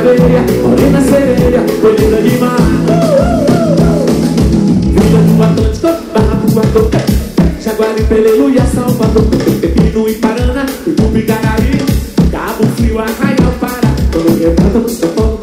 areia, morena sereia, foi linda demais. Vila do Atlântico, Barra do Guardo, Jaguari, Peleiro e a Salvador, Pepino e Paraná, Ipupi, Garaí, Cabo Frio, Arraial, Pará. Quando levanta no seu colo,